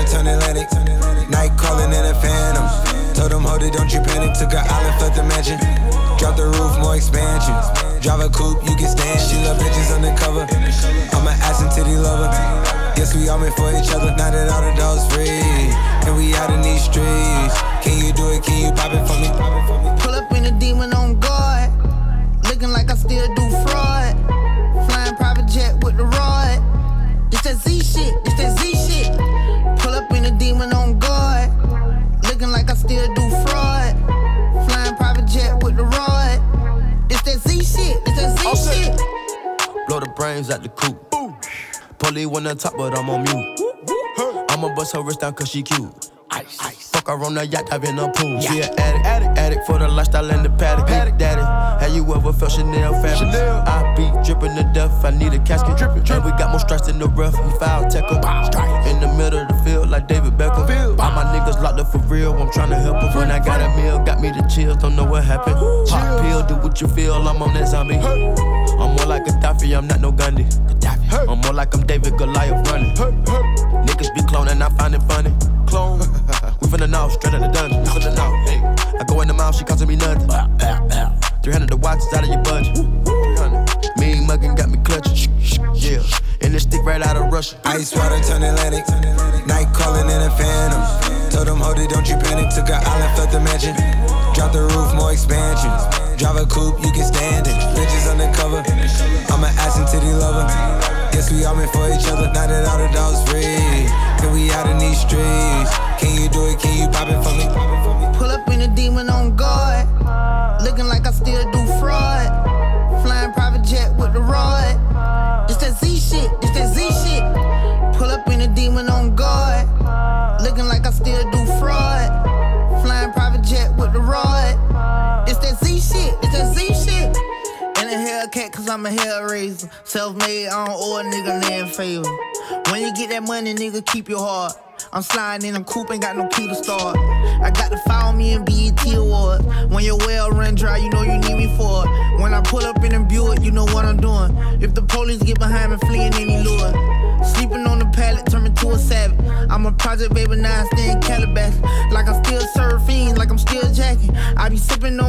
turn Atlantic. Night calling in a phantom. Told them, hold it, don't you panic. Took an island, left the mansion. Drop the roof, more expansion. Drive a coupe, you can stand. She love bitches undercover. I'm an ass and titty lover. Yes, we all meant for each other. Now that all the dogs free, and we out in these streets. Can you do it? Can you pop it for me? Pull up in a demon on guard. Looking like I still do fraud. Flying private jet with the rod. This that Z shit, this that Z shit. Pull up in a demon on guard. Looking like I still do fraud. Flying private jet with the rod. This that Z shit, this that Z shit. Blow the brains out the coop. Polly on top, but I'm on mute. I'ma bust her wrist down cause she cute. Ice. Fuck her on the yacht, dive in the pool. She an addict for the lifestyle and the paddock. Big daddy, have you ever felt Chanel fabric? I be dripping to death, I need a casket. And we got more strikes in the rough, we foul tech em. In the middle of the field like David Beckham. All my niggas locked up for real, I'm tryna help them. When I got a meal, got me the chills, don't know what happened. Pop pill, do what you feel, I'm on that zombie. I'm more like Gaddafi, I'm not no Gandhi. I'm more like I'm David Goliath running. Niggas be cloning, I find it funny. Clone, we finna know, straight out the dungeon. We finna know, hey. I go in the mouth, she costing me nothing. 300 the watch is out of your budget. 300. Mean muggin' got me clutching. Yeah, and this stick right out of Russia. Ice water turn Atlantic. Night calling in a phantom. Told them, hold it, don't you panic. Took an island, left the mansion. Drop the roof, more expansion. Drive a coupe, you can stand it. Bitches undercover. I'm an ass and titty lover. Guess we all meant for each other. Now that all the dogs free, and we out in these streets. Can you do it? Can you pop it for me? Pull up in a demon on guard. Looking like I still do fraud. Flying private jet with the rod. This that Z shit, this that Z shit. Pull up in a demon on guard. Looking like I still do fraud. Flying private jet with the rod. It's that Z shit, it's that Z shit. And a Hellcat cause I'm a hellraiser. Self-made, I don't owe a nigga land favor. When you get that money, nigga, keep your heart. I'm sliding in a coupe, ain't got no key to start. I got to follow me in BET Awards. When your well run dry, you know you need me for it. When I pull up in a Buick, you know what I'm doing. If the police get behind me, fleeing any lure. Sleeping on the pallet, turn me to a savage. I'm a project baby, now I stay in Calabash. Like I'm still surfing, like I'm still jacking. I be sipping on